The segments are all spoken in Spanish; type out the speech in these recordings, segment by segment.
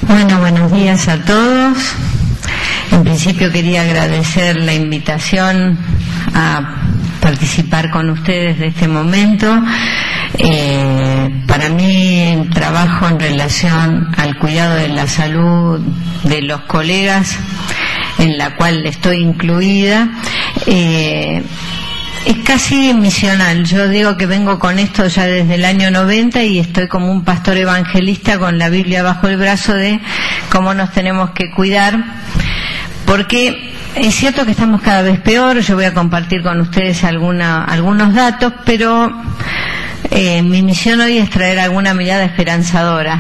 Bueno, buenos días a todos. En principio quería agradecer la invitación a participar con ustedes de este momento. Para mí el trabajo en relación al cuidado de la salud de los colegas, en la cual estoy incluida, es casi misional. Yo digo que vengo con esto ya desde el año 90 y estoy como un pastor evangelista con la Biblia bajo el brazo de cómo nos tenemos que cuidar, porque es cierto que estamos cada vez peor. Yo voy a compartir con ustedes algunos datos, pero mi misión hoy es traer alguna mirada esperanzadora.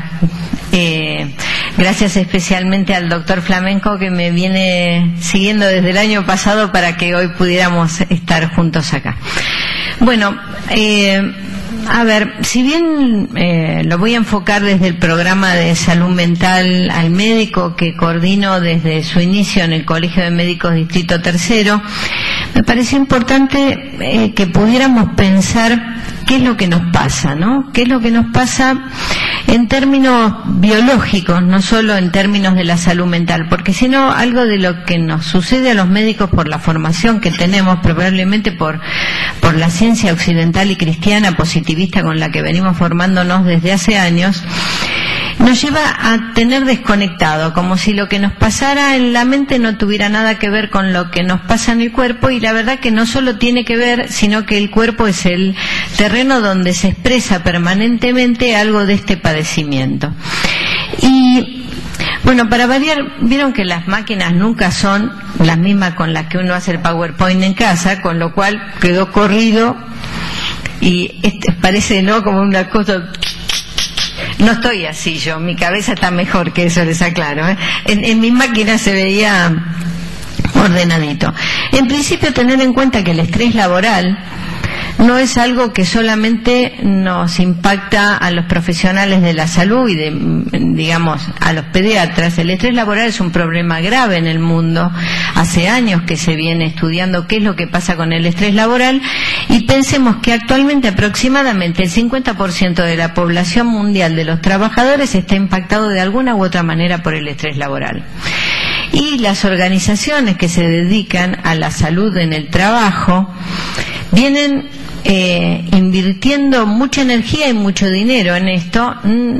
Gracias especialmente al doctor Flamenco, que me viene siguiendo desde el año pasado para que hoy pudiéramos estar juntos acá. Bueno, a ver, si bien lo voy a enfocar desde el programa de salud mental al médico que coordino desde su inicio en el Colegio de Médicos Distrito Tercero, me pareció importante que pudiéramos pensar qué es lo que nos pasa, ¿no? ¿Qué es lo que nos pasa en términos biológicos, no solo en términos de la salud mental? Porque si no, algo de lo que nos sucede a los médicos por la formación que tenemos, probablemente por la ciencia occidental y cristiana positivista con la que venimos formándonos desde hace años, nos lleva a tener desconectado, como si lo que nos pasara en la mente no tuviera nada que ver con lo que nos pasa en el cuerpo, y la verdad que no solo tiene que ver, sino que el cuerpo es el terreno donde se expresa permanentemente algo de este padecimiento. Y bueno, para variar, vieron que las máquinas nunca son las mismas con las que uno hace el PowerPoint en casa, con lo cual quedó corrido y parece, ¿no?, como una cosa. No estoy así yo, mi cabeza está mejor que eso, les aclaro, ¿eh? En mi máquina se veía ordenadito. En principio, tener en cuenta que el estrés laboral no es algo que solamente nos impacta a los profesionales de la salud y digamos, a los pediatras. El estrés laboral es un problema grave en el mundo. Hace años que se viene estudiando qué es lo que pasa con el estrés laboral, y pensemos que actualmente aproximadamente el 50% de la población mundial de los trabajadores está impactado de alguna u otra manera por el estrés laboral. Y las organizaciones que se dedican a la salud en el trabajo vienen invirtiendo mucha energía y mucho dinero en esto.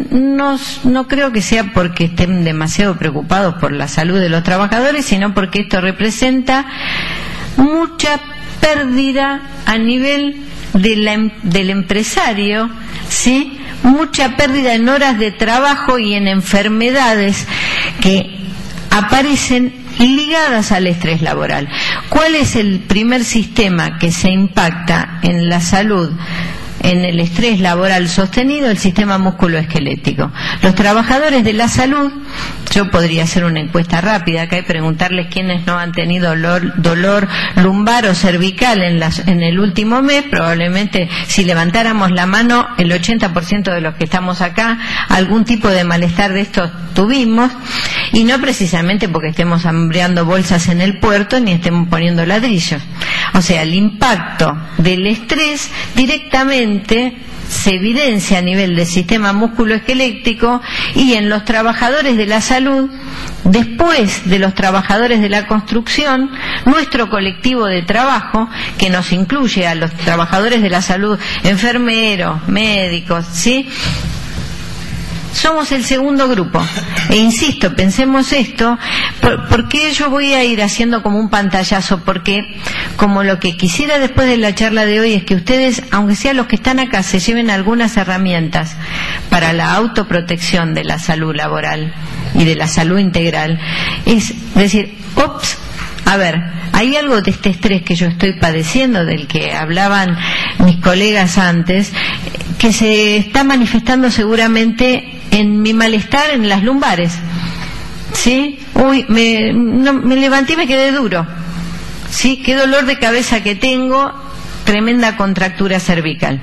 No creo que sea porque estén demasiado preocupados por la salud de los trabajadores, sino porque esto representa mucha pérdida a nivel del empresario, ¿sí? Mucha pérdida en horas de trabajo y en enfermedades que aparecen ligadas al estrés laboral. ¿Cuál es el primer sistema que se impacta en la salud en el estrés laboral sostenido? El sistema musculoesquelético. Los trabajadores de la salud, yo podría hacer una encuesta rápida acá y preguntarles quiénes no han tenido dolor lumbar o cervical en el último mes. Probablemente, si levantáramos la mano, el 80% de los que estamos acá algún tipo de malestar de estos tuvimos, y no precisamente porque estemos hambreando bolsas en el puerto ni estemos poniendo ladrillos. O sea, el impacto del estrés directamente se evidencia a nivel del sistema musculoesquelético y en los trabajadores de la salud. Después de los trabajadores de la construcción, nuestro colectivo de trabajo, que nos incluye a los trabajadores de la salud, enfermeros, médicos, ¿sí?, somos el segundo grupo. E insisto, pensemos esto. ¿Por qué yo voy a ir haciendo como un pantallazo? Porque como lo que quisiera después de la charla de hoy es que ustedes, aunque sean los que están acá, se lleven algunas herramientas para la autoprotección de la salud laboral y de la salud integral. Es decir, a ver, hay algo de este estrés que yo estoy padeciendo, del que hablaban mis colegas antes, que se está manifestando seguramente en mi malestar en las lumbares, ¿sí? Uy, me levanté y me quedé duro, ¿sí? Qué dolor de cabeza que tengo, tremenda contractura cervical.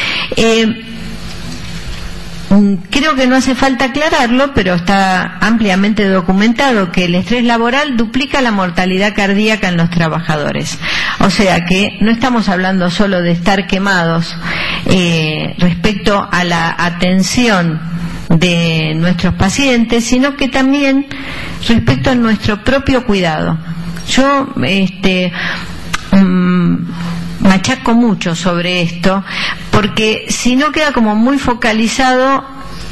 Creo que no hace falta aclararlo, pero está ampliamente documentado que el estrés laboral duplica la mortalidad cardíaca en los trabajadores. O sea que no estamos hablando solo de estar quemados respecto a la atención de nuestros pacientes, sino que también respecto a nuestro propio cuidado. Yo machaco mucho sobre esto, porque si no queda como muy focalizado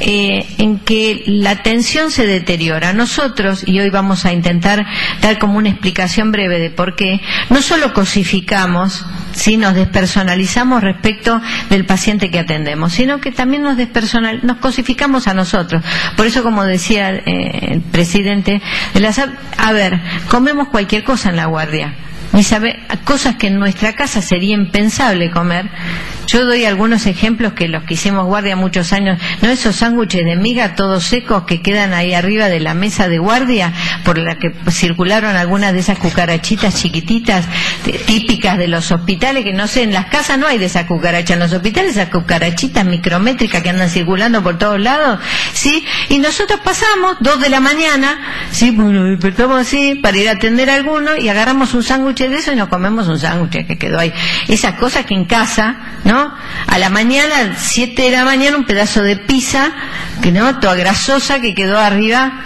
en que la atención se deteriora. Nosotros, y hoy vamos a intentar dar como una explicación breve de por qué, no solo cosificamos, ¿sí?, nos despersonalizamos respecto del paciente que atendemos, sino que también nos cosificamos a nosotros. Por eso, como decía el presidente de la SAP, a ver, comemos cualquier cosa en la guardia. Y sabe, cosas que en nuestra casa sería impensable comer. Yo doy algunos ejemplos que los que hicimos guardia muchos años, ¿no? Esos sándwiches de miga todos secos que quedan ahí arriba de la mesa de guardia, por la que circularon algunas de esas cucarachitas chiquititas típicas de los hospitales, que no sé, en las casas no hay de esas cucarachas, en los hospitales esas cucarachitas micrométricas que andan circulando por todos lados, ¿sí? Y nosotros pasamos 2 de la mañana, ¿sí? Bueno, despertamos así para ir a atender a alguno y agarramos un sándwich de eso y nos comemos un sándwich que quedó ahí. Esas cosas que en casa, ¿no? A la mañana, a las 7 de la mañana, un pedazo de pizza, que no, toda grasosa, que quedó arriba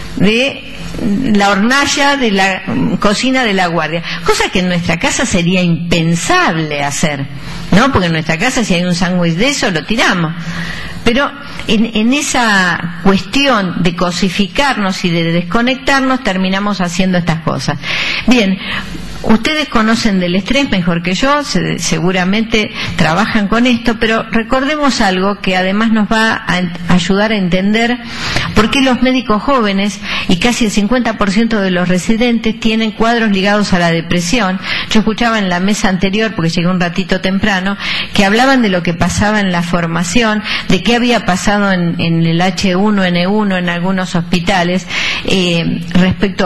de la hornalla de la cocina de la guardia. Cosa que en nuestra casa sería impensable hacer, ¿no? Porque en nuestra casa, si hay un sándwich de eso, lo tiramos. Pero en esa cuestión de cosificarnos y de desconectarnos, terminamos haciendo estas cosas. Bien, ustedes conocen del estrés mejor que yo, seguramente trabajan con esto, pero recordemos algo que además nos va a ayudar a entender por qué los médicos jóvenes y casi el 50% de los residentes tienen cuadros ligados a la depresión. Yo escuchaba en la mesa anterior, porque llegué un ratito temprano, que hablaban de lo que pasaba en la formación, de qué había pasado en el H1N1 en algunos hospitales respecto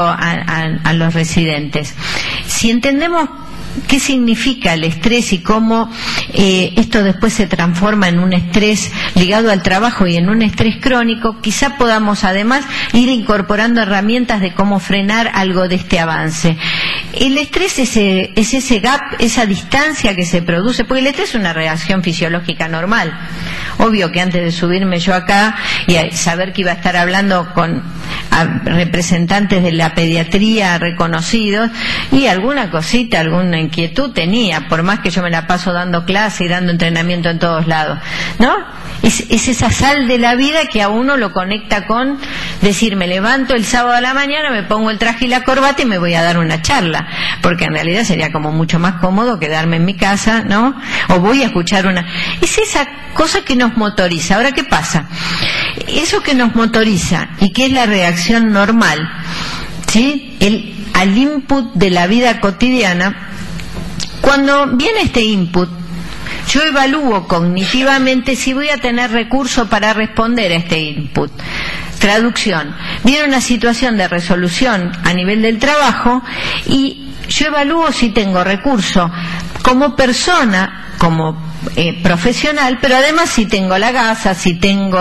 a los residentes. Si entendemos qué significa el estrés y cómo esto después se transforma en un estrés ligado al trabajo y en un estrés crónico, quizá podamos además ir incorporando herramientas de cómo frenar algo de este avance. El estrés es ese gap, esa distancia que se produce, porque el estrés es una reacción fisiológica normal. Obvio que antes de subirme yo acá y saber que iba a estar hablando con representantes de la pediatría reconocidos, y alguna cosita, alguna inquietud tenía, por más que yo me la paso dando clase y dando entrenamiento en todos lados, ¿no? Es esa sal de la vida que a uno lo conecta con decir, me levanto el sábado a la mañana, me pongo el traje y la corbata y me voy a dar una charla, porque en realidad sería como mucho más cómodo quedarme en mi casa, ¿no? O voy a escuchar es esa cosa que nos motoriza. Ahora, ¿qué pasa? Eso que nos motoriza y que es la reacción normal, ¿sí?, al input de la vida cotidiana, cuando viene este input, yo evalúo cognitivamente si voy a tener recurso para responder a este input. Traducción. Viene una situación de resolución a nivel del trabajo y yo evalúo si tengo recurso como persona, como profesional, pero además si tengo la gasa, si tengo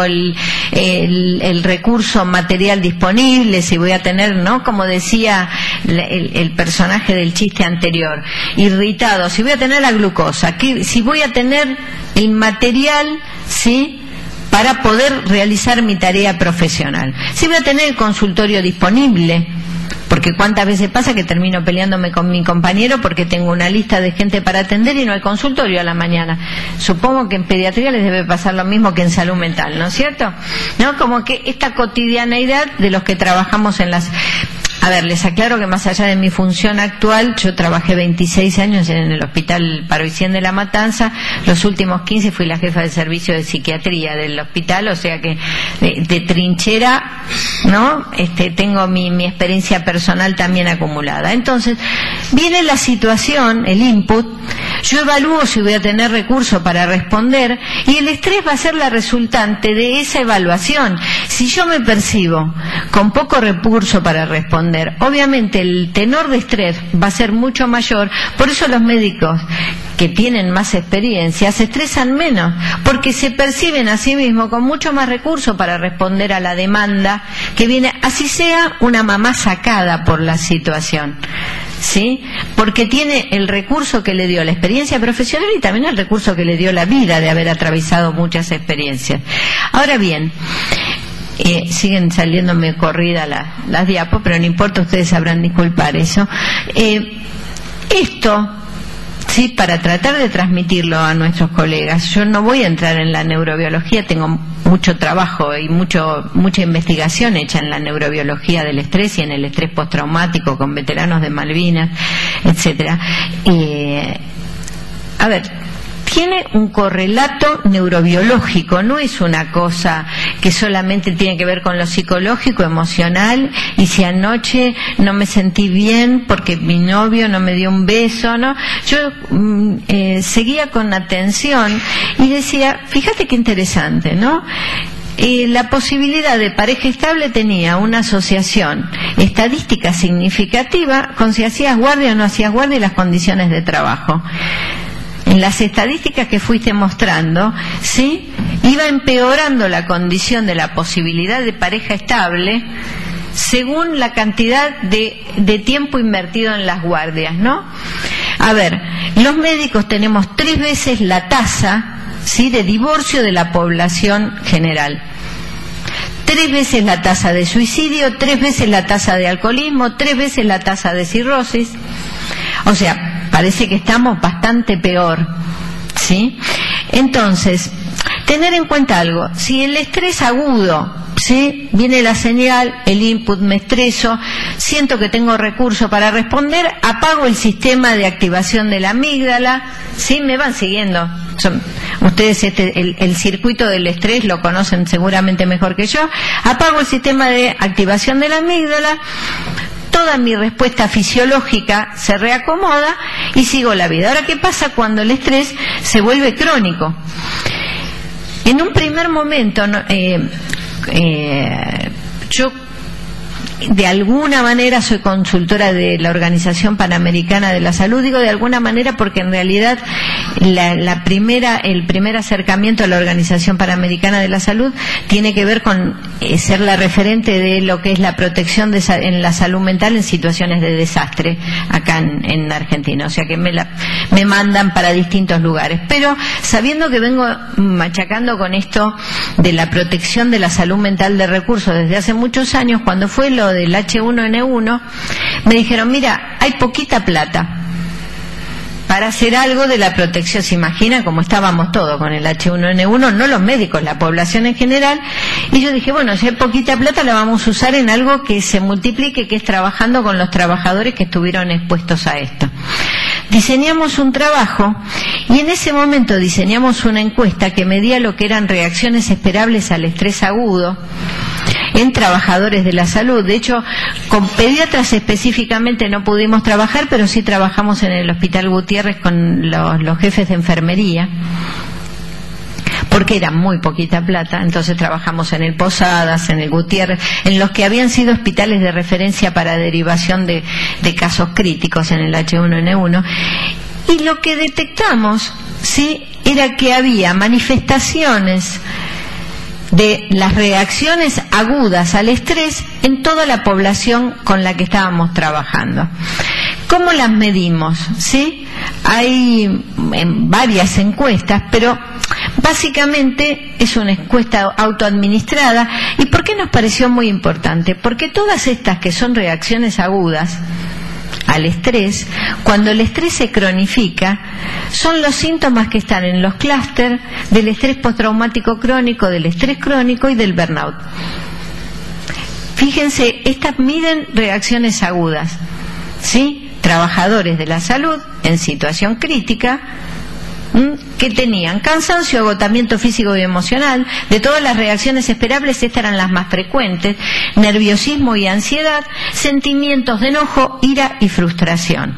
el recurso material disponible, si voy a tener, ¿no?, como decía el personaje del chiste anterior, irritado, si voy a tener la glucosa, si voy a tener el material, ¿sí?, para poder realizar mi tarea profesional, si voy a tener el consultorio disponible. Porque cuántas veces pasa que termino peleándome con mi compañero porque tengo una lista de gente para atender y no hay consultorio a la mañana. Supongo que en pediatría les debe pasar lo mismo que en salud mental, ¿no es cierto? ¿No? Como que esta cotidianeidad de los que trabajamos en las... A ver, les aclaro que más allá de mi función actual, yo trabajé 26 años en el Hospital Paroicén de La Matanza, los últimos 15 fui la jefa de servicio de psiquiatría del hospital, o sea que de trinchera, ¿no? Tengo mi experiencia personal también acumulada. Entonces, viene la situación, el input, yo evalúo si voy a tener recursos para responder y el estrés va a ser la resultante de esa evaluación. Si yo me percibo con poco recurso para responder, obviamente el tenor de estrés va a ser mucho mayor. Por eso los médicos que tienen más experiencia se estresan menos, porque se perciben a sí mismos con mucho más recursos para responder a la demanda que viene, así sea una mamá sacada por la situación, ¿sí? Porque tiene el recurso que le dio la experiencia profesional y también el recurso que le dio la vida de haber atravesado muchas experiencias. Ahora bien, siguen saliéndome corrida las diapos, pero no importa, ustedes sabrán disculpar eso. Esto, sí, para tratar de transmitirlo a nuestros colegas, yo no voy a entrar en la neurobiología, tengo mucho trabajo y mucha investigación hecha en la neurobiología del estrés y en el estrés postraumático con veteranos de Malvinas, etcétera. A ver, tiene un correlato neurobiológico, no es una cosa que solamente tiene que ver con lo psicológico, emocional, y si anoche no me sentí bien porque mi novio no me dio un beso, ¿no? Yo seguía con atención y decía, fíjate qué interesante, ¿no? La posibilidad de pareja estable tenía una asociación estadística significativa con si hacías guardia o no hacías guardia y las condiciones de trabajo. En las estadísticas que fuiste mostrando, ¿sí?, iba empeorando la condición de la posibilidad de pareja estable según la cantidad de tiempo invertido en las guardias, ¿no? A ver, los médicos tenemos 3 veces la tasa, ¿sí?, de divorcio de la población general. 3 veces la tasa de suicidio, 3 veces la tasa de alcoholismo, 3 veces la tasa de cirrosis. O sea, parece que estamos bastante peor, ¿sí? Entonces, tener en cuenta algo, si el estrés agudo, ¿sí?, viene la señal, el input, me estreso, siento que tengo recurso para responder, apago el sistema de activación de la amígdala, ¿sí? Me van siguiendo. Ustedes el circuito del estrés lo conocen seguramente mejor que yo. Apago el sistema de activación de la amígdala, toda mi respuesta fisiológica se reacomoda y sigo la vida. Ahora, ¿qué pasa cuando el estrés se vuelve crónico? En un primer momento, yo de alguna manera soy consultora de la Organización Panamericana de la Salud, digo de alguna manera porque en realidad el primer acercamiento a la Organización Panamericana de la Salud tiene que ver con ser la referente de lo que es la protección en la salud mental en situaciones de desastre acá en Argentina, o sea que me mandan para distintos lugares, pero sabiendo que vengo machacando con esto de la protección de la salud mental de recursos desde hace muchos años, cuando fue lo del H1N1, me dijeron, mira, hay poquita plata para hacer algo de la protección. Se imagina cómo estábamos todos con el H1N1, no los médicos, la población en general, y yo dije, bueno, si hay poquita plata la vamos a usar en algo que se multiplique, que es trabajando con los trabajadores que estuvieron expuestos a esto. Diseñamos un trabajo y en ese momento diseñamos una encuesta que medía lo que eran reacciones esperables al estrés agudo en trabajadores de la salud. De hecho, con pediatras específicamente no pudimos trabajar, pero sí trabajamos en el Hospital Gutiérrez con los jefes de enfermería, porque era muy poquita plata. Entonces trabajamos en el Posadas, en el Gutiérrez, en los que habían sido hospitales de referencia para derivación de casos críticos en el H1N1. Y lo que detectamos, sí, era que había manifestaciones de las reacciones agudas al estrés en toda la población con la que estábamos trabajando. ¿Cómo las medimos? ¿Sí? Hay varias encuestas, pero básicamente es una encuesta autoadministrada. ¿Y por qué nos pareció muy importante? Porque todas estas que son reacciones agudas al estrés, cuando el estrés se cronifica, son los síntomas que están en los clústeres del estrés postraumático crónico, del estrés crónico y del burnout. Fíjense, estas miden reacciones agudas, ¿sí? Trabajadores de la salud en situación crítica, que tenían cansancio, agotamiento físico y emocional. De todas las reacciones esperables, estas eran las más frecuentes: nerviosismo y ansiedad, sentimientos de enojo, ira y frustración.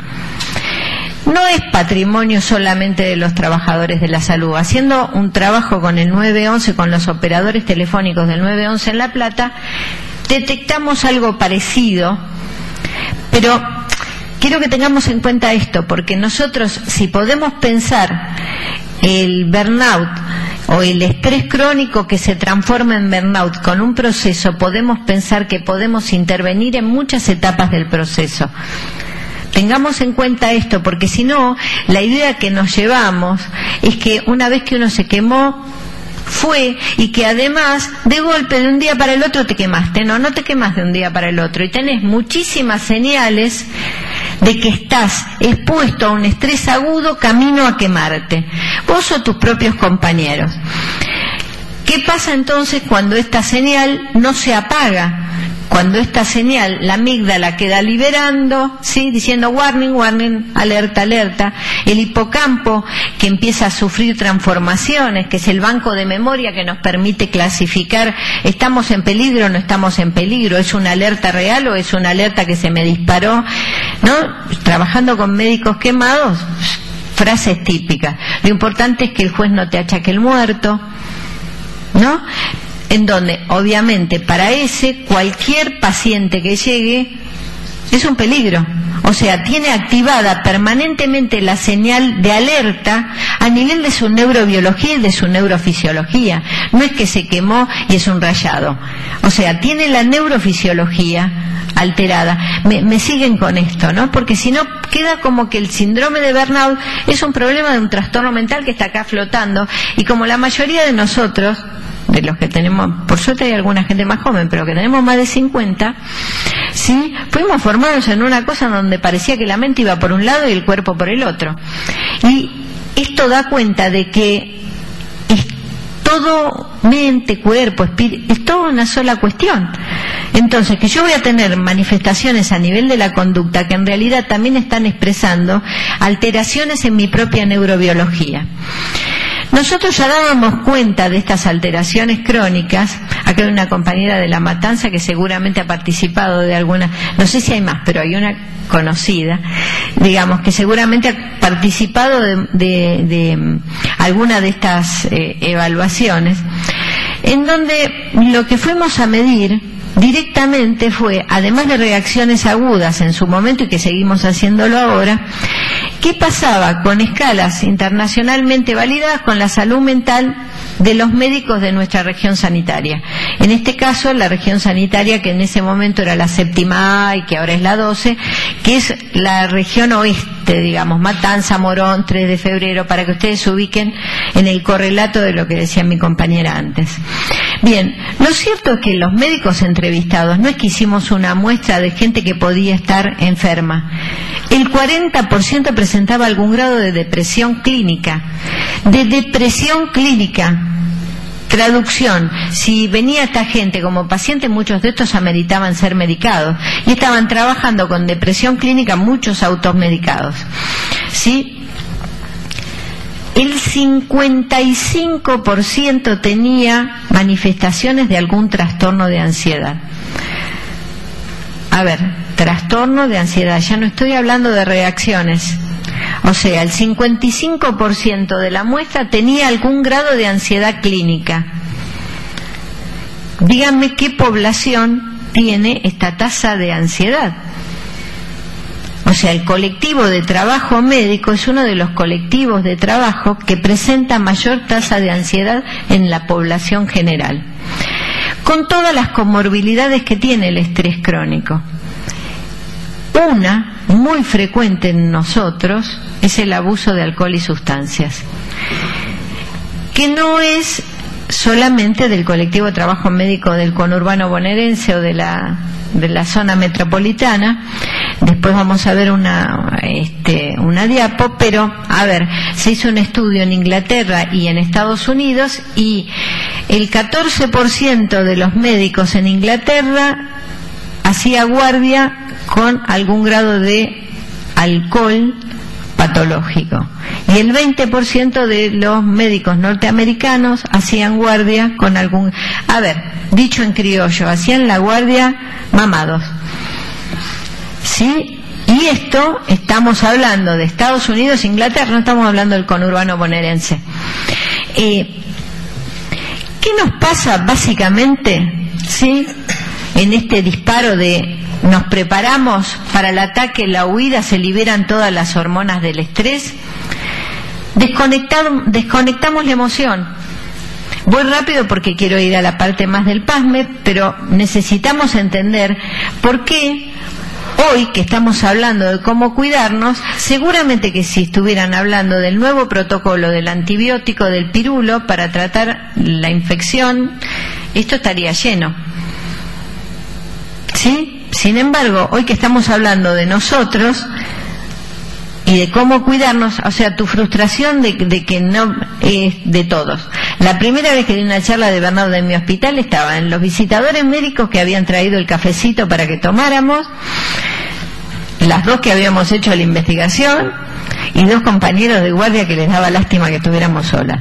No es patrimonio solamente de los trabajadores de la salud. Haciendo un trabajo con el 911, con los operadores telefónicos del 911 en La Plata, detectamos algo parecido, pero quiero que tengamos en cuenta esto, porque nosotros, si podemos pensar el burnout o el estrés crónico que se transforma en burnout con un proceso, podemos pensar que podemos intervenir en muchas etapas del proceso. Tengamos en cuenta esto, porque si no, la idea que nos llevamos es que una vez que uno se quemó, fue y que además de golpe de un día para el otro te quemaste. No te quemas de un día para el otro y tenés muchísimas señales de que estás expuesto a un estrés agudo camino a quemarte, vos o tus propios compañeros. ¿Qué pasa entonces cuando esta señal no se apaga? Cuando esta señal, la amígdala queda liberando, ¿sí? Diciendo warning, warning, alerta, alerta. El hipocampo, que empieza a sufrir transformaciones, que es el banco de memoria que nos permite clasificar, ¿estamos en peligro o no estamos en peligro? ¿Es una alerta real o es una alerta que se me disparó? ¿No? Trabajando con médicos quemados, frases típicas. Lo importante es que el juez no te achaque el muerto, ¿no? En donde, obviamente, para cualquier paciente que llegue es un peligro. O sea, tiene activada permanentemente la señal de alerta a nivel de su neurobiología y de su neurofisiología. No es que se quemó y es un rayado. O sea, tiene la neurofisiología alterada. Me siguen con esto, ¿no? Porque si no, queda como que el síndrome de burnout es un problema de un trastorno mental que está acá flotando, y como la mayoría de nosotros, de los que tenemos, por suerte hay alguna gente más joven, pero que tenemos más de 50, ¿sí? Fuimos formados en una cosa donde parecía que la mente iba por un lado y el cuerpo por el otro. Y esto da cuenta de que es todo mente, cuerpo, espíritu, es toda una sola cuestión. Entonces, que yo voy a tener manifestaciones a nivel de la conducta que en realidad también están expresando alteraciones en mi propia neurobiología. Nosotros ya dábamos cuenta de estas alteraciones crónicas. Acá hay una compañera de La Matanza que seguramente ha participado de alguna, no sé si hay más, pero hay una conocida, digamos, que seguramente ha participado de alguna de estas evaluaciones, en donde lo que fuimos a medir directamente fue, además de reacciones agudas en su momento y que seguimos haciéndolo ahora, ¿qué pasaba con escalas internacionalmente validadas con la salud mental de los médicos de nuestra región sanitaria? En este caso, la región sanitaria que en ese momento era la 7ª A y que ahora es la 12, que es la región oeste, digamos, Matanza, Morón, 3 de Febrero, para que ustedes se ubiquen en el correlato de lo que decía mi compañera antes. Bien, lo cierto es que los médicos entrevistados, no es que hicimos una muestra de gente que podía estar enferma, el 40% presentaba algún grado de depresión clínica. Traducción, si venía esta gente como paciente, muchos de estos ameritaban ser medicados y estaban trabajando con depresión clínica, muchos automedicados, ¿sí? El 55% tenía manifestaciones de algún trastorno de ansiedad. A ver, trastorno de ansiedad, ya no estoy hablando de reacciones. O sea, el 55% de la muestra tenía algún grado de ansiedad clínica. Díganme qué población tiene esta tasa de ansiedad. O sea, el colectivo de trabajo médico es uno de los colectivos de trabajo que presenta mayor tasa de ansiedad en la población general, con todas las comorbilidades que tiene el estrés crónico. Una muy frecuente en nosotros es el abuso de alcohol y sustancias, que no es solamente del colectivo de trabajo médico del conurbano bonaerense o de la zona metropolitana. Después vamos a ver una diapo, pero a ver, se hizo un estudio en Inglaterra y en Estados Unidos y el 14% de los médicos en Inglaterra hacía guardia con algún grado de alcohol patológico y el 20% de los médicos norteamericanos hacían guardia con algún, a ver, dicho en criollo, hacían la guardia mamados, ¿sí? Y esto estamos hablando de Estados Unidos, Inglaterra, no estamos hablando del conurbano bonaerense. ¿Qué nos pasa básicamente, sí, en este disparo de nos preparamos para el ataque, la huida, se liberan todas las hormonas del estrés? Desconectamos la emoción. Voy rápido porque quiero ir a la parte más del PASMED, pero necesitamos entender por qué hoy que estamos hablando de cómo cuidarnos, seguramente que si estuvieran hablando del nuevo protocolo del antibiótico del pirulo para tratar la infección, esto estaría lleno. ¿Sí? Sin embargo, hoy que estamos hablando de nosotros y de cómo cuidarnos, o sea, tu frustración de que no es de todos. La primera vez que di una charla de Burnout en mi hospital estaban los visitadores médicos que habían traído el cafecito para que tomáramos, las dos que habíamos hecho la investigación y dos compañeros de guardia que les daba lástima que estuviéramos solas.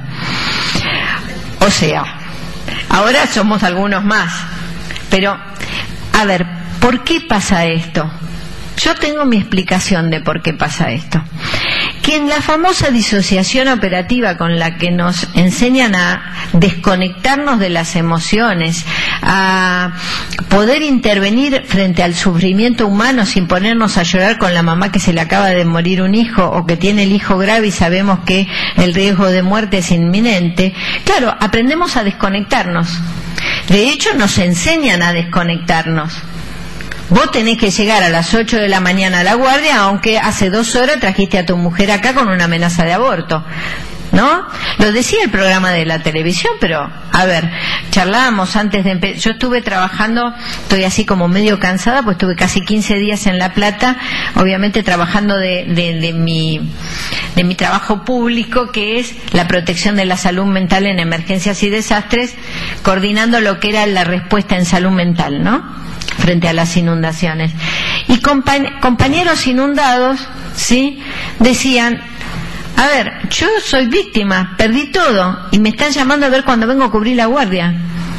O sea, ahora somos algunos más. Pero, a ver, ¿por qué pasa esto? Yo tengo mi explicación de por qué pasa esto. Que en la famosa disociación operativa con la que nos enseñan a desconectarnos de las emociones, a poder intervenir frente al sufrimiento humano sin ponernos a llorar con la mamá que se le acaba de morir un hijo o que tiene el hijo grave y sabemos que el riesgo de muerte es inminente, claro, aprendemos a desconectarnos. De hecho, nos enseñan a desconectarnos. Vos tenés que llegar a las 8 de la mañana a la guardia, aunque hace 2 horas trajiste a tu mujer acá con una amenaza de aborto, ¿no? Lo decía el programa de la televisión, pero, a ver, charlábamos antes de empezar. Yo estuve trabajando, estoy así como medio cansada, pues estuve casi 15 días en La Plata, obviamente trabajando de mi trabajo público, que es la protección de la salud mental en emergencias y desastres, coordinando lo que era la respuesta en salud mental, ¿no?, frente a las inundaciones. Y compañeros inundados, ¿sí?, decían: a ver, yo soy víctima, perdí todo y me están llamando a ver cuando vengo a cubrir la guardia.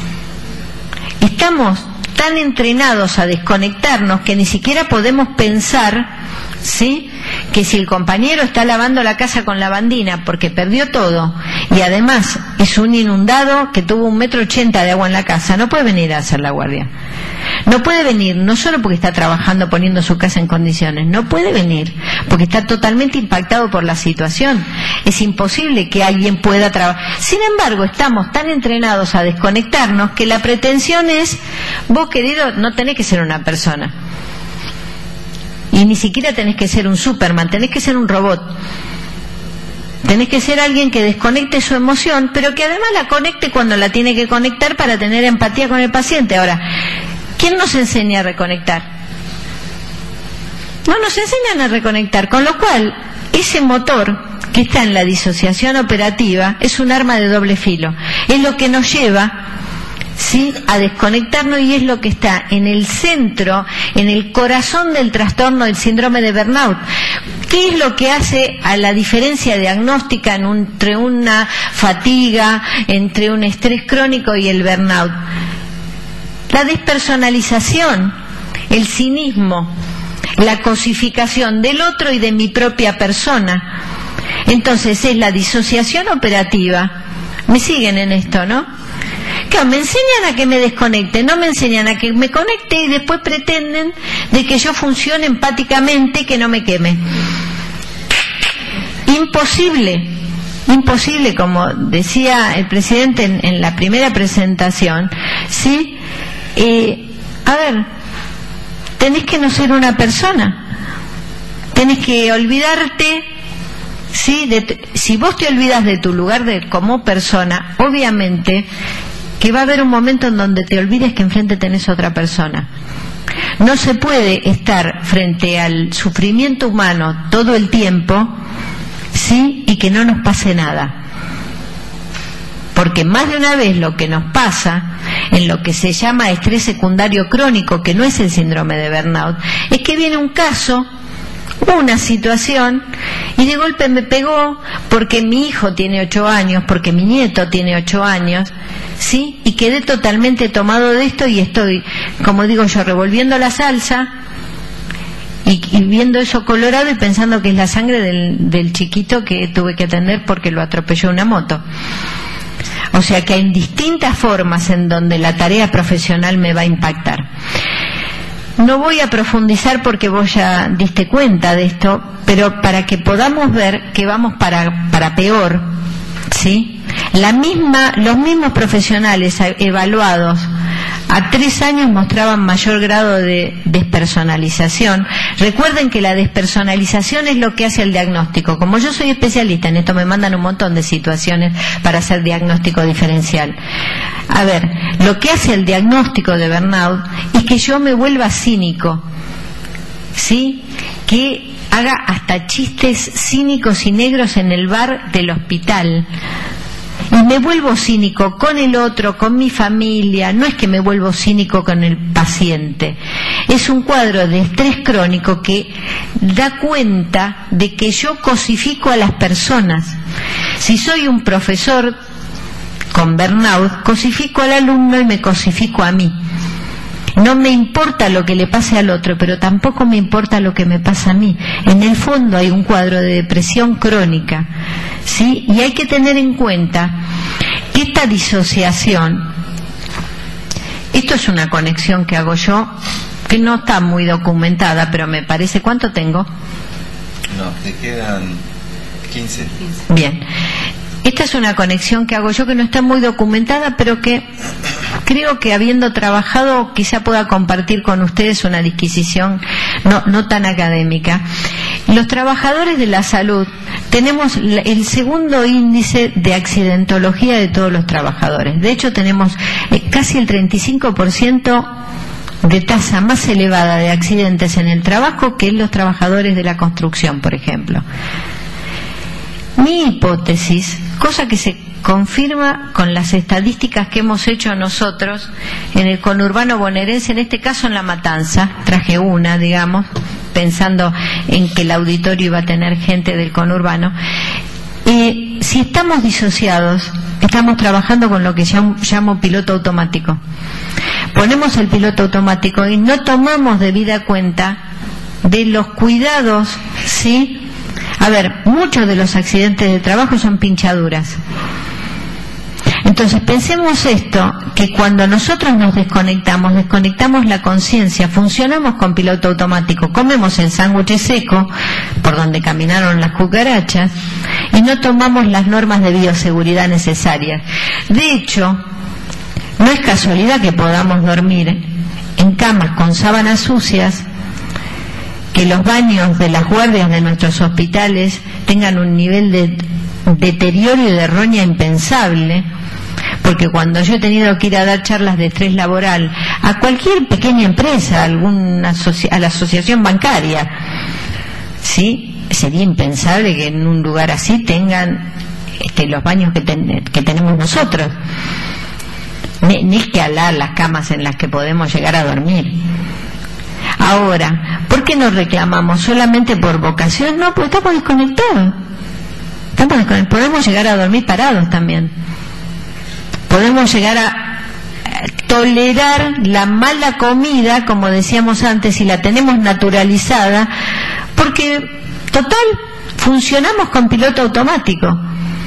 Estamos tan entrenados a desconectarnos que ni siquiera podemos pensar, ¿sí?, que si el compañero está lavando la casa con lavandina porque perdió todo y además es un inundado que tuvo 1,80 m de agua en la casa, no puede venir a hacer la guardia. No puede venir, no solo porque está trabajando poniendo su casa en condiciones, no puede venir porque está totalmente impactado por la situación. Es imposible que alguien pueda trabajar. Sin embargo, estamos tan entrenados a desconectarnos que la pretensión es: vos, querido, no tenés que ser una persona. Y ni siquiera tenés que ser un Superman, tenés que ser un robot. Tenés que ser alguien que desconecte su emoción, pero que además la conecte cuando la tiene que conectar para tener empatía con el paciente. Ahora, ¿quién nos enseña a reconectar? No nos enseñan a reconectar, con lo cual ese motor que está en la disociación operativa es un arma de doble filo. Es lo que nos lleva, ¿sí?, a desconectarnos, y es lo que está en el centro, en el corazón del trastorno del síndrome de burnout. ¿Qué es lo que hace a la diferencia diagnóstica entre una fatiga, entre un estrés crónico y el burnout? La despersonalización, el cinismo, la cosificación del otro y de mi propia persona. Entonces es la disociación operativa. ¿Me siguen en esto, no? Claro, me enseñan a que me desconecte, no me enseñan a que me conecte y después pretenden de que yo funcione empáticamente y que no me queme. Imposible, como decía el presidente en la primera presentación, ¿sí? A ver, tenés que no ser una persona, tenés que olvidarte, ¿sí? Si vos te olvidas de tu lugar como persona, obviamente que va a haber un momento en donde te olvides que enfrente tenés otra persona. No se puede estar frente al sufrimiento humano todo el tiempo, ¿sí?, y que no nos pase nada. Porque más de una vez lo que nos pasa en lo que se llama estrés secundario crónico, que no es el síndrome de burnout, es que viene un caso, una situación, y de golpe me pegó porque mi hijo tiene 8 años, porque mi nieto tiene 8 años, ¿sí? Y quedé totalmente tomado de esto y estoy, como digo yo, revolviendo la salsa y viendo eso colorado y pensando que es la sangre del chiquito que tuve que atender porque lo atropelló una moto. O sea que hay distintas formas en donde la tarea profesional me va a impactar. No voy a profundizar porque vos ya diste cuenta de esto, pero para que podamos ver que vamos para peor, ¿sí? Los mismos profesionales evaluados a 3 años mostraban mayor grado de despersonalización. Recuerden que la despersonalización es lo que hace el diagnóstico. Como yo soy especialista en esto, me mandan un montón de situaciones para hacer diagnóstico diferencial. A ver, lo que hace el diagnóstico de burnout es que yo me vuelva cínico, ¿sí? Que haga hasta chistes cínicos y negros en el bar del hospital. Y me vuelvo cínico con el otro, con mi familia. No es que me vuelvo cínico con el paciente. Es un cuadro de estrés crónico que da cuenta de que yo cosifico a las personas. Si soy un profesor con burnout, cosifico al alumno y me cosifico a mí. No me importa lo que le pase al otro, pero tampoco me importa lo que me pasa a mí. En el fondo hay un cuadro de depresión crónica, ¿sí? Y hay que tener en cuenta que esta disociación, esto es una conexión que hago yo, que no está muy documentada, pero me parece... ¿Cuánto tengo? No, te quedan 15. Bien. Esta es una conexión que hago yo que no está muy documentada, pero que creo que habiendo trabajado quizá pueda compartir con ustedes una disquisición no tan académica. Los trabajadores de la salud tenemos el segundo índice de accidentología de todos los trabajadores. De hecho, tenemos casi el 35% de tasa más elevada de accidentes en el trabajo que en los trabajadores de la construcción, por ejemplo. Mi hipótesis, cosa que se confirma con las estadísticas que hemos hecho nosotros en el conurbano bonaerense, en este caso en La Matanza, traje una, digamos, pensando en que el auditorio iba a tener gente del conurbano. Si estamos disociados, estamos trabajando con lo que llamo piloto automático. Ponemos el piloto automático y no tomamos debida cuenta de los cuidados, ¿sí? A ver, muchos de los accidentes de trabajo son pinchaduras. Entonces pensemos esto, que cuando nosotros nos desconectamos la conciencia, funcionamos con piloto automático, comemos el sándwich seco, por donde caminaron las cucarachas, y no tomamos las normas de bioseguridad necesarias. De hecho, no es casualidad que podamos dormir en camas con sábanas sucias, que los baños de las guardias de nuestros hospitales tengan un nivel de deterioro y de roña impensable, porque cuando yo he tenido que ir a dar charlas de estrés laboral a cualquier pequeña empresa, a la asociación bancaria, ¿sí? Sería impensable que en un lugar así tengan los baños que tenemos nosotros. Ni es que hablar las camas en las que podemos llegar a dormir. Ahora, ¿por qué no reclamamos? ¿Solamente por vocación? No, porque estamos desconectados. Podemos llegar a dormir parados también. Podemos llegar a tolerar la mala comida, como decíamos antes, si la tenemos naturalizada, porque, total, funcionamos con piloto automático.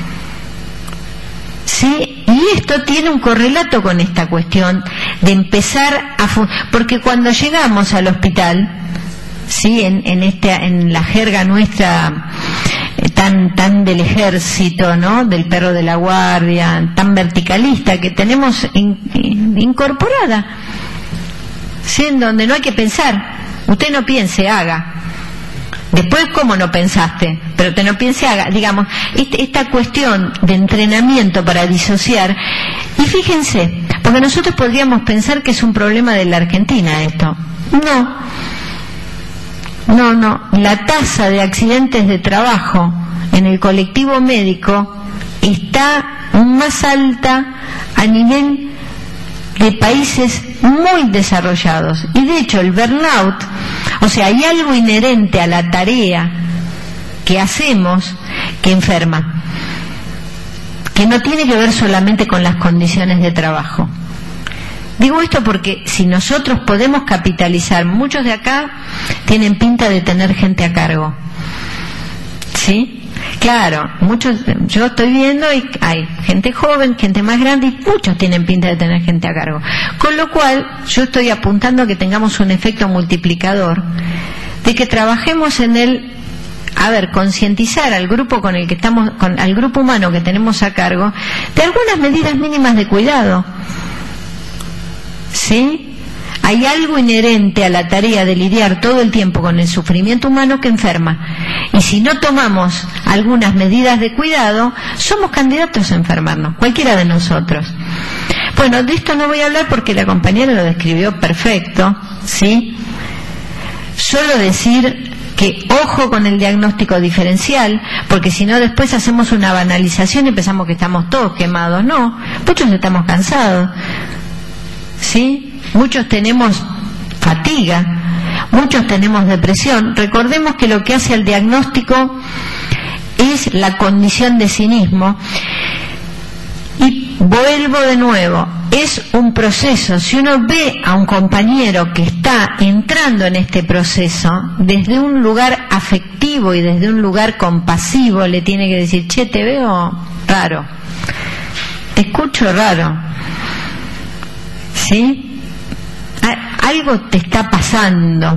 ¿Sí? Y esto tiene un correlato con esta cuestión de empezar porque cuando llegamos al hospital, ¿sí? En la jerga nuestra tan del ejército, ¿no? Del perro de la guardia, tan verticalista que tenemos incorporada, ¿sí? En donde no hay que pensar. Usted no piense, haga. Después, ¿cómo no pensaste? Pero usted no piense, haga. Digamos, esta cuestión de entrenamiento para disociar. Y fíjense, porque nosotros podríamos pensar que es un problema de la Argentina esto. No. La tasa de accidentes de trabajo en el colectivo médico está más alta a nivel de países muy desarrollados. Y de hecho el burnout, o sea, hay algo inherente a la tarea que hacemos que enferma, que no tiene que ver solamente con las condiciones de trabajo. Digo esto porque si nosotros podemos capitalizar, muchos de acá tienen pinta de tener gente a cargo, ¿sí? Claro, muchos, yo estoy viendo y hay gente joven, gente más grande y muchos tienen pinta de tener gente a cargo. Con lo cual, yo estoy apuntando a que tengamos un efecto multiplicador, de que trabajemos en concientizar al grupo con el que estamos, al grupo humano que tenemos a cargo, de algunas medidas mínimas de cuidado. ¿Sí? Hay algo inherente a la tarea de lidiar todo el tiempo con el sufrimiento humano que enferma. Y si no tomamos algunas medidas de cuidado, somos candidatos a enfermarnos, cualquiera de nosotros. Bueno, de esto no voy a hablar porque la compañera lo describió perfecto, ¿sí? Solo decir que ojo con el diagnóstico diferencial, porque si no después hacemos una banalización y pensamos que estamos todos quemados. No, muchos estamos cansados, ¿sí? Muchos tenemos fatiga, muchos tenemos depresión. Recordemos que lo que hace el diagnóstico es la condición de cinismo. Y vuelvo de nuevo, es un proceso. Si uno ve a un compañero que está entrando en este proceso desde un lugar afectivo y desde un lugar compasivo, le tiene que decir: che, te veo raro, te escucho raro, ¿sí? Algo te está pasando,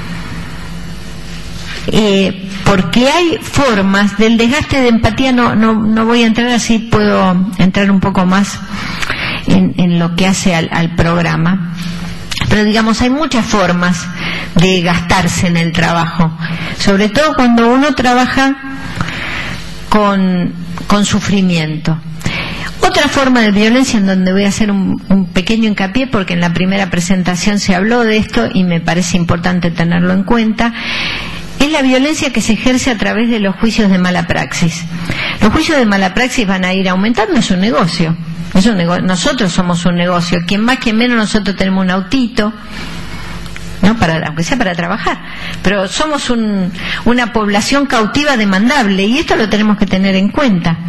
porque hay formas del desgaste de empatía. No voy a entrar, así puedo entrar un poco más en lo que hace al programa, pero digamos, hay muchas formas de gastarse en el trabajo, sobre todo cuando uno trabaja con sufrimiento. Otra forma de violencia, en donde voy a hacer un pequeño hincapié, porque en la primera presentación se habló de esto y me parece importante tenerlo en cuenta, es la violencia que se ejerce a través de los juicios de mala praxis. Los juicios de mala praxis van a ir aumentando, es un negocio. Nosotros somos un negocio, quien más quien menos nosotros tenemos un autito, ¿no? Aunque sea para trabajar, pero somos una población cautiva demandable, y esto lo tenemos que tener en cuenta.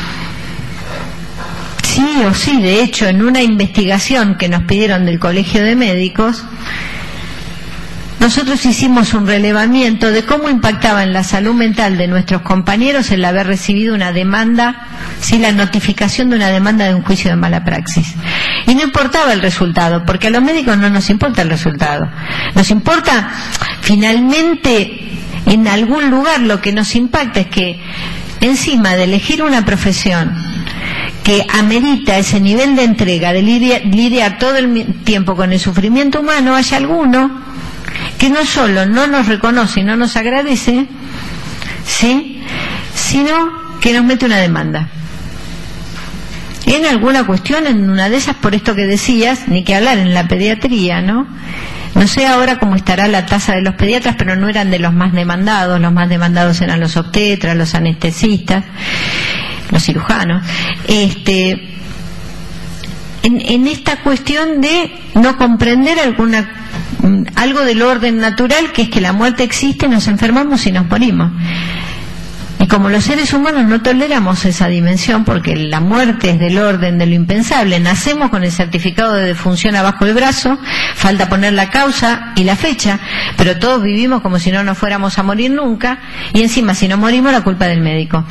Sí o sí, de hecho, en una investigación que nos pidieron del Colegio de Médicos, nosotros hicimos un relevamiento de cómo impactaba en la salud mental de nuestros compañeros el haber recibido una demanda, sí, la notificación de una demanda de un juicio de mala praxis. Y no importaba el resultado, porque a los médicos no nos importa el resultado. Nos importa, finalmente, en algún lugar lo que nos impacta es que, encima de elegir una profesión que amerita ese nivel de entrega, de lidiar todo el tiempo con el sufrimiento humano, haya alguno que no solo no nos reconoce y no nos agradece, ¿sí?, sino que nos mete una demanda. En alguna cuestión, en una de esas, por esto que decías, ni que hablar en la pediatría, ¿no? No sé ahora cómo estará la tasa de los pediatras, pero no eran de los más demandados eran los obstetras, los anestesistas, los cirujanos. En esta cuestión de no comprender algo del orden natural, que es que la muerte existe, nos enfermamos y nos morimos. Y como los seres humanos no toleramos esa dimensión, porque la muerte es del orden de lo impensable, nacemos con el certificado de defunción abajo del brazo, falta poner la causa y la fecha, pero todos vivimos como si no nos fuéramos a morir nunca, y encima si no morimos la culpa del médico.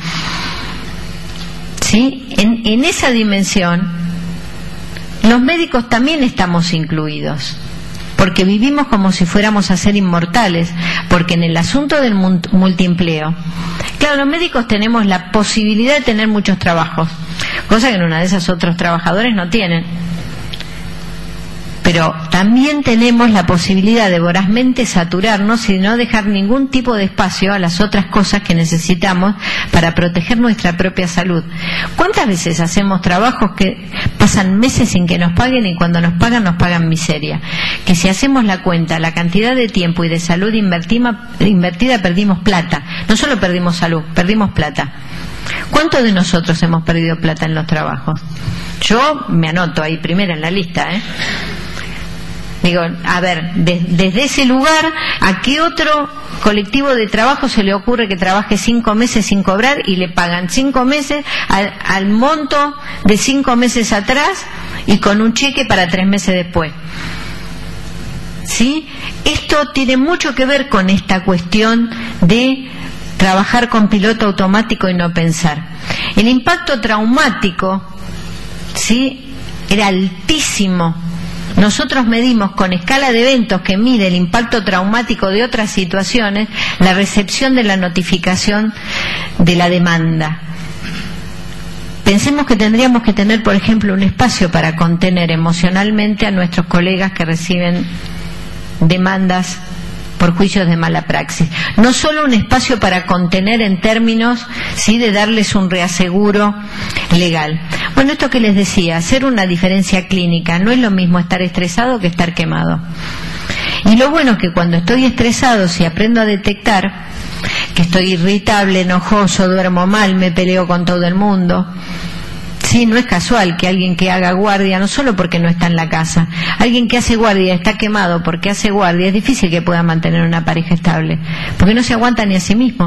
¿Sí? En esa dimensión los médicos también estamos incluidos, porque vivimos como si fuéramos a ser inmortales, porque en el asunto del multiempleo, claro, los médicos tenemos la posibilidad de tener muchos trabajos, cosa que en una de esas otros trabajadores no tienen, pero también tenemos la posibilidad de vorazmente saturarnos y no dejar ningún tipo de espacio a las otras cosas que necesitamos para proteger nuestra propia salud. ¿Cuántas veces hacemos trabajos que pasan meses sin que nos paguen, y cuando nos pagan miseria? Que si hacemos la cuenta, la cantidad de tiempo y de salud invertida, perdimos plata. No solo perdimos salud, perdimos plata. ¿Cuántos de nosotros hemos perdido plata en los trabajos? Yo me anoto ahí primera en la lista, Digo, a ver, desde ese lugar, ¿a qué otro colectivo de trabajo se le ocurre que trabaje 5 meses sin cobrar y le pagan 5 meses al monto de 5 meses atrás y con un cheque para 3 meses después? ¿Sí? Esto tiene mucho que ver con esta cuestión de trabajar con piloto automático y no pensar. El impacto traumático, ¿sí?, era altísimo. Nosotros medimos con escala de eventos que mide el impacto traumático de otras situaciones, la recepción de la notificación de la demanda. Pensemos que tendríamos que tener, por ejemplo, un espacio para contener emocionalmente a nuestros colegas que reciben demandas por juicios de mala praxis. No solo un espacio para contener en términos, sí, de darles un reaseguro legal. Bueno, esto que les decía, hacer una diferencia clínica, no es lo mismo estar estresado que estar quemado. Y lo bueno es que cuando estoy estresado, si aprendo a detectar que estoy irritable, enojoso, duermo mal, me peleo con todo el mundo. Sí, no es casual que alguien que haga guardia, no solo porque no está en la casa, alguien que hace guardia está quemado porque hace guardia, es difícil que pueda mantener una pareja estable, porque no se aguanta ni a sí mismo.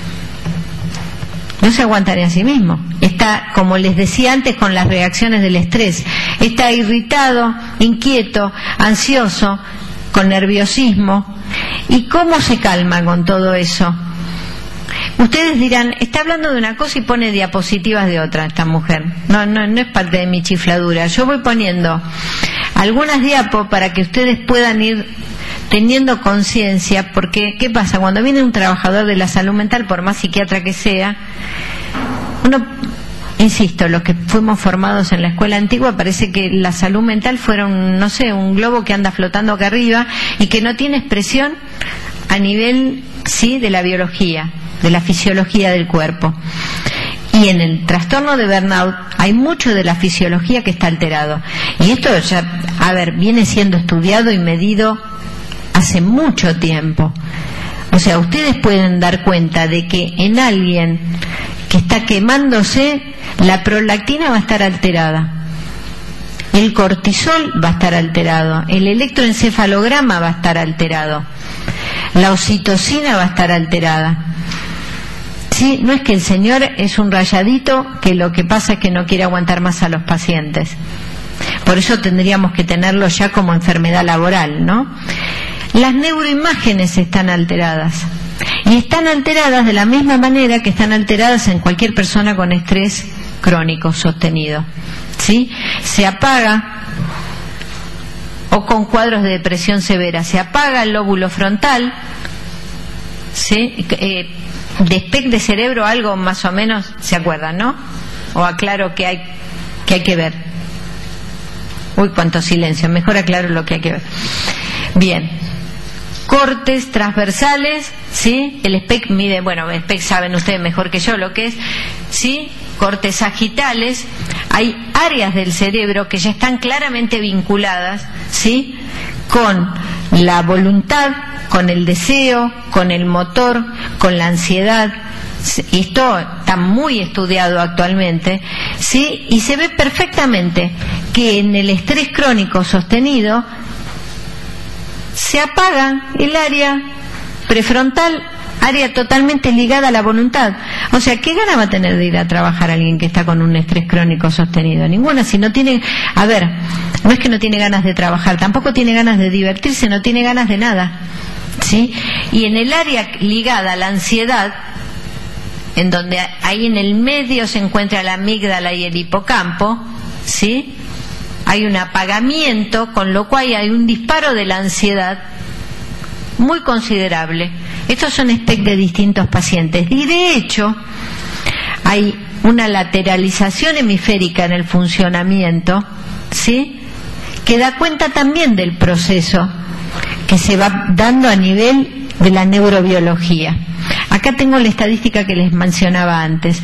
No se aguanta ni a sí mismo. Está, como les decía antes, con las reacciones del estrés. Está irritado, inquieto, ansioso, con nerviosismo. ¿Y cómo se calma con todo eso? Ustedes dirán, está hablando de una cosa y pone diapositivas de otra esta mujer. No es parte de mi chifladura. Yo voy poniendo algunas diapos para que ustedes puedan ir teniendo conciencia, porque ¿qué pasa? Cuando viene un trabajador de la salud mental, por más psiquiatra que sea, uno, insisto, los que fuimos formados en la escuela antigua, parece que la salud mental fuera un globo que anda flotando acá arriba y que no tiene expresión a nivel, sí, de la biología, de la fisiología del cuerpo. Y en el trastorno de burnout hay mucho de la fisiología que está alterado. Y esto ya, viene siendo estudiado y medido hace mucho tiempo. O sea, ustedes pueden dar cuenta de que en alguien que está quemándose, la prolactina va a estar alterada, el cortisol va a estar alterado, el electroencefalograma va a estar alterado, la oxitocina va a estar alterada. Sí, no es que el señor es un rayadito que lo que pasa es que no quiere aguantar más a los pacientes. Por eso tendríamos que tenerlo ya como enfermedad laboral, ¿no? Las neuroimágenes están alteradas. Y están alteradas de la misma manera que están alteradas en cualquier persona con estrés crónico sostenido. ¿Sí? Se apaga, o con cuadros de depresión severa, se apaga el lóbulo frontal, ¿sí? De cerebro algo más o menos, ¿se acuerdan, no? O aclaro que hay que ver. Uy, cuánto silencio, mejor aclaro lo que hay que ver. Bien. Cortes transversales, ¿sí? El SPEC mide, SPEC saben ustedes mejor que yo lo que es, ¿sí? Cortes sagitales. Hay áreas del cerebro que ya están claramente vinculadas, ¿sí? Con la voluntad, con el deseo, con el motor, con la ansiedad. Y esto está muy estudiado actualmente, ¿sí? Y se ve perfectamente que en el estrés crónico sostenido se apaga el área prefrontal, área totalmente ligada a la voluntad. O sea, ¿qué gana va a tener de ir a trabajar alguien que está con un estrés crónico sostenido? Ninguna. Si no tiene, no es que no tiene ganas de trabajar, tampoco tiene ganas de divertirse, no tiene ganas de nada, ¿sí? Y en el área ligada a la ansiedad, en donde ahí en el medio se encuentra la amígdala y el hipocampo, ¿sí? Hay un apagamiento, con lo cual hay un disparo de la ansiedad muy considerable. Estos son SPEC de distintos pacientes. Y de hecho, hay una lateralización hemisférica en el funcionamiento, ¿sí? Que da cuenta también del proceso que se va dando a nivel de la neurobiología. Acá tengo la estadística que les mencionaba antes.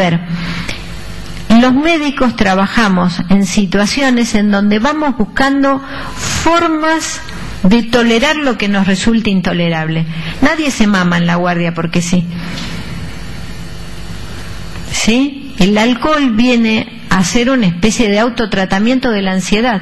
Los médicos trabajamos en situaciones en donde vamos buscando formas de tolerar lo que nos resulta intolerable. Nadie se mama en la guardia porque sí. ¿Sí? El alcohol viene a ser una especie de autotratamiento de la ansiedad.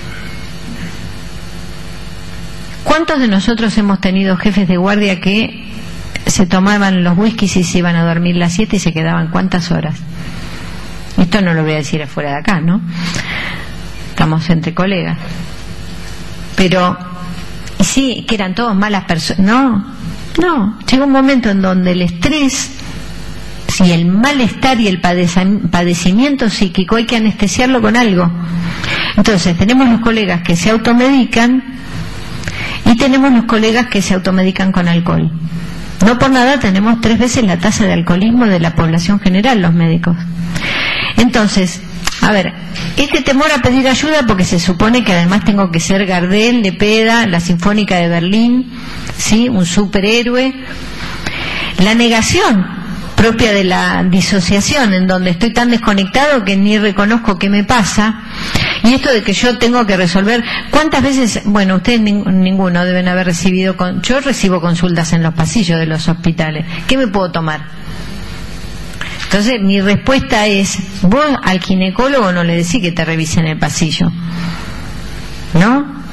¿Cuántos de nosotros hemos tenido jefes de guardia que se tomaban los whiskies y se iban a dormir la siesta y se quedaban cuántas horas? Esto no lo voy a decir afuera de acá, ¿no? Estamos entre colegas. Pero, sí, que eran todos malas personas. No. Llega un momento en donde el estrés, si el malestar y el padecimiento psíquico hay que anestesiarlo con algo. Entonces, tenemos los colegas que se automedican y tenemos los colegas que se automedican con alcohol. No por nada tenemos 3 veces la tasa de alcoholismo de la población general, los médicos. Entonces, a ver, este temor a pedir ayuda, porque se supone que además tengo que ser Gardel, Lepeda, la Sinfónica de Berlín, ¿sí? Un superhéroe. La negación propia de la disociación, en donde estoy tan desconectado que ni reconozco qué me pasa. Y esto de que yo tengo que resolver, ¿cuántas veces? Bueno, ustedes ninguno deben haber recibido, yo recibo consultas en los pasillos de los hospitales. ¿Qué me puedo tomar? Entonces mi respuesta es, vos al ginecólogo no le decís que te revise en el pasillo, ¿no?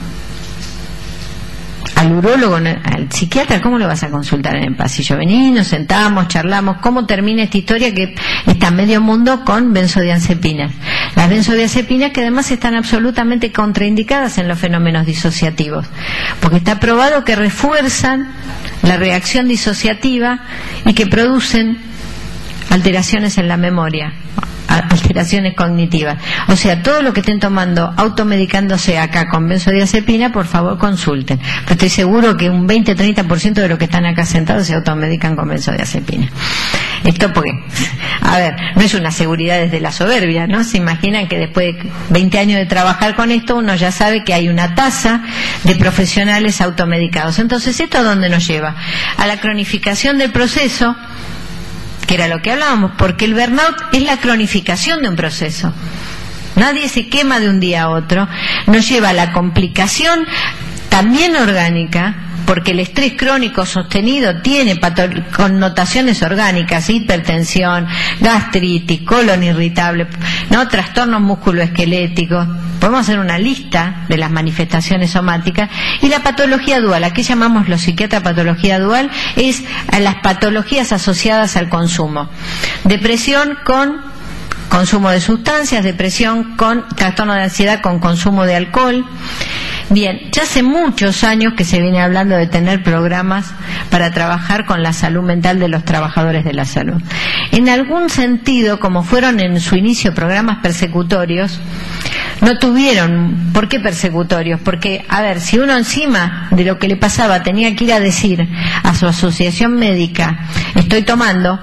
Al urólogo, al psiquiatra, ¿cómo lo vas a consultar en el pasillo? Vení, nos sentamos, charlamos, ¿cómo termina esta historia que está medio mundo con benzodiazepinas? Las benzodiazepinas que además están absolutamente contraindicadas en los fenómenos disociativos, porque está probado que refuerzan la reacción disociativa y que producen alteraciones en la memoria, alteraciones cognitivas. O sea, todo lo que estén tomando, automedicándose acá con benzodiazepina, por favor consulten. Pero estoy seguro que un 20-30% de los que están acá sentados se automedican con benzodiazepina. Esto porque, a ver, no es una seguridad desde la soberbia, ¿no? Se imaginan que después de 20 años de trabajar con esto, uno ya sabe que hay una tasa de profesionales automedicados. Entonces, ¿esto a dónde nos lleva? A la cronificación del proceso, que era lo que hablábamos, porque el burnout es la cronificación de un proceso. Nadie se quema de un día a otro. Nos lleva a la complicación también orgánica, porque el estrés crónico sostenido tiene connotaciones orgánicas, hipertensión, gastritis, colon irritable, ¿no? Trastornos musculoesqueléticos. Podemos hacer una lista de las manifestaciones somáticas. Y la patología dual, ¿a qué llamamos los psiquiatras patología dual? Es a las patologías asociadas al consumo. Depresión con consumo de sustancias, depresión con trastorno de ansiedad con consumo de alcohol. Bien, ya hace muchos años que se viene hablando de tener programas para trabajar con la salud mental de los trabajadores de la salud. En algún sentido, como fueron en su inicio programas persecutorios, no tuvieron. ¿Por qué persecutorios? Porque, a ver, si uno encima de lo que le pasaba tenía que ir a decir a su asociación médica, estoy tomando,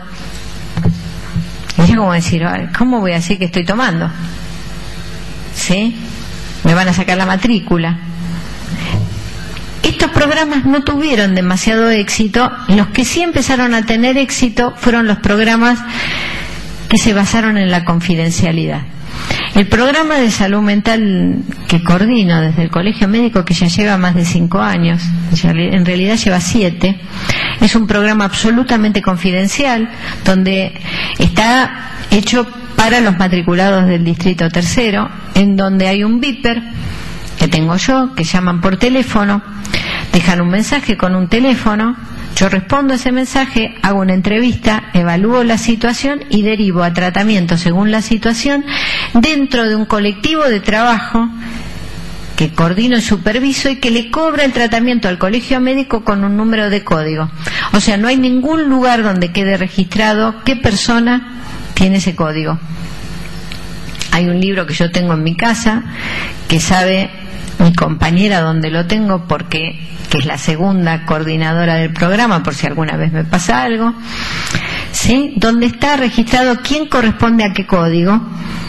y yo como decir, ¿cómo voy a decir que estoy tomando? ¿Sí? Me van a sacar la matrícula. Estos programas no tuvieron demasiado éxito. Los que sí empezaron a tener éxito fueron los programas que se basaron en la confidencialidad. El programa de salud mental que coordino desde el Colegio Médico, que ya lleva más de 5 años, en realidad lleva 7, es un programa absolutamente confidencial, donde está hecho para los matriculados del Distrito Tercero, en donde hay un beeper que tengo yo, que llaman por teléfono, dejan un mensaje con un teléfono, yo respondo a ese mensaje, hago una entrevista, evalúo la situación y derivo a tratamiento según la situación dentro de un colectivo de trabajo que coordino y superviso y que le cobra el tratamiento al colegio médico con un número de código. O sea, no hay ningún lugar donde quede registrado qué persona tiene ese código. Hay un libro que yo tengo en mi casa que sabe mi compañera dónde lo tengo, porque que es la segunda coordinadora del programa, por si alguna vez me pasa algo, ¿sí? Donde está registrado quién corresponde a qué código,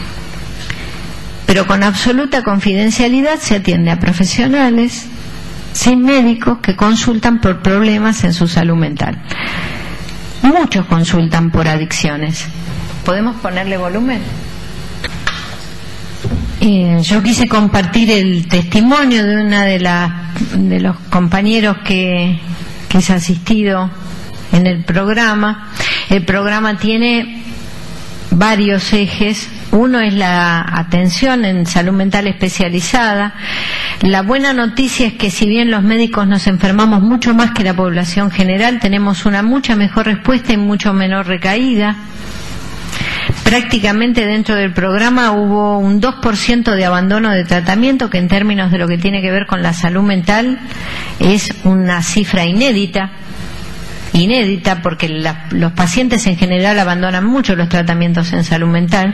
pero con absoluta confidencialidad se atiende a profesionales, sin médicos, que consultan por problemas en su salud mental. Muchos consultan por adicciones. ¿Podemos ponerle volumen? Yo quise compartir el testimonio de una de los compañeros que es asistido en el programa. El programa tiene varios ejes. Uno es la atención en salud mental especializada. La buena noticia es que si bien los médicos nos enfermamos mucho más que la población general, tenemos una mucha mejor respuesta y mucho menor recaída. Prácticamente dentro del programa hubo un 2% de abandono de tratamiento, que en términos de lo que tiene que ver con la salud mental es una cifra inédita porque los pacientes en general abandonan mucho los tratamientos en salud mental.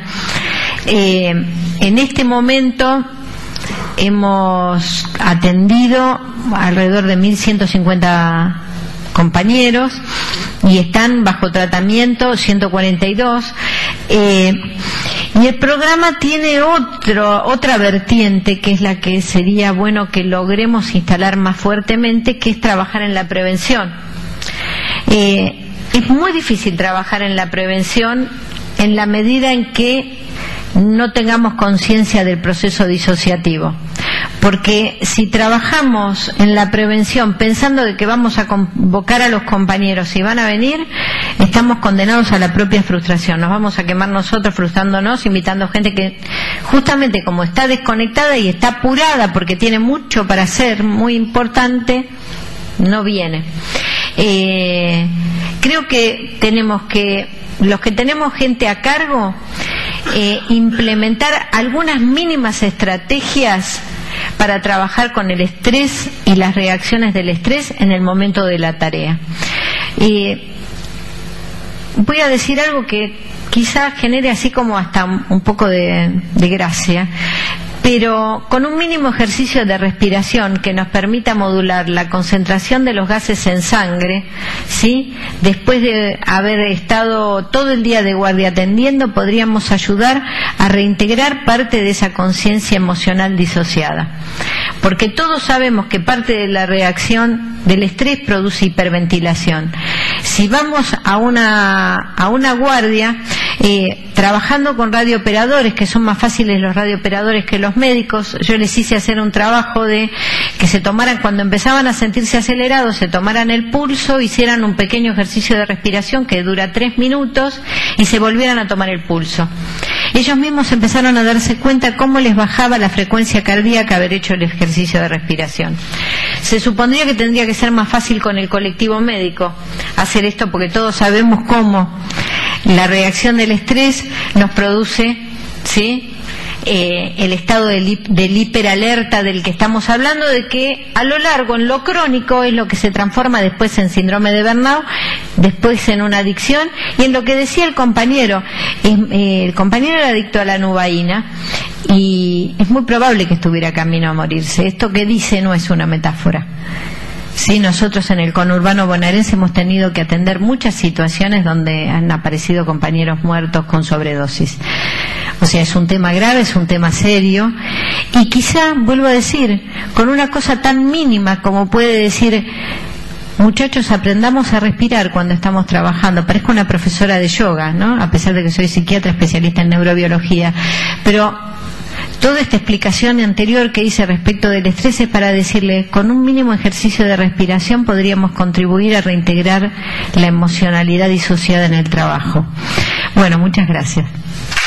En este momento hemos atendido alrededor de 1.150 compañeros y están bajo tratamiento 142, Y el programa tiene otra vertiente, que es la que sería bueno que logremos instalar más fuertemente, que es trabajar en la prevención. Es muy difícil trabajar en la prevención en la medida en que no tengamos conciencia del proceso disociativo. Porque si trabajamos en la prevención pensando de que vamos a convocar a los compañeros y van a venir, estamos condenados a la propia frustración. Nos vamos a quemar nosotros frustrándonos, invitando gente que justamente como está desconectada y está apurada porque tiene mucho para hacer, muy importante, no viene. Creo que tenemos que, los que tenemos gente a cargo, implementar algunas mínimas estrategias para trabajar con el estrés y las reacciones del estrés en el momento de la tarea. Voy a decir algo que quizás genere así como hasta un poco de gracia, pero con un mínimo ejercicio de respiración que nos permita modular la concentración de los gases en sangre, ¿sí? Después de haber estado todo el día de guardia atendiendo, podríamos ayudar a reintegrar parte de esa conciencia emocional disociada. Porque todos sabemos que parte de la reacción del estrés produce hiperventilación. Si vamos a una guardia, trabajando con radiooperadores, que son más fáciles los radiooperadores que los médicos, yo les hice hacer un trabajo de que se tomaran, cuando empezaban a sentirse acelerados, se tomaran el pulso, hicieran un pequeño ejercicio de respiración que dura 3 minutos y se volvieran a tomar el pulso. Ellos mismos empezaron a darse cuenta cómo les bajaba la frecuencia cardíaca haber hecho el ejercicio de respiración. Se supondría que tendría que ser más fácil con el colectivo médico hacer esto, porque todos sabemos cómo la reacción del estrés nos produce, ¿sí?, el estado del hiperalerta del que estamos hablando, de que a lo largo, en lo crónico, es lo que se transforma después en síndrome de burnout, después en una adicción, y en lo que decía el compañero era adicto a la nubaína, y es muy probable que estuviera camino a morirse. Esto que dice no es una metáfora. Sí, nosotros en el conurbano bonaerense hemos tenido que atender muchas situaciones donde han aparecido compañeros muertos con sobredosis. O sea, es un tema grave, es un tema serio, y quizá, vuelvo a decir, con una cosa tan mínima como puede decir: muchachos, aprendamos a respirar cuando estamos trabajando. Parezco una profesora de yoga, ¿no?, a pesar de que soy psiquiatra especialista en neurobiología, pero toda esta explicación anterior que hice respecto del estrés es para decirle, con un mínimo ejercicio de respiración podríamos contribuir a reintegrar la emocionalidad disociada en el trabajo. Bueno, muchas gracias.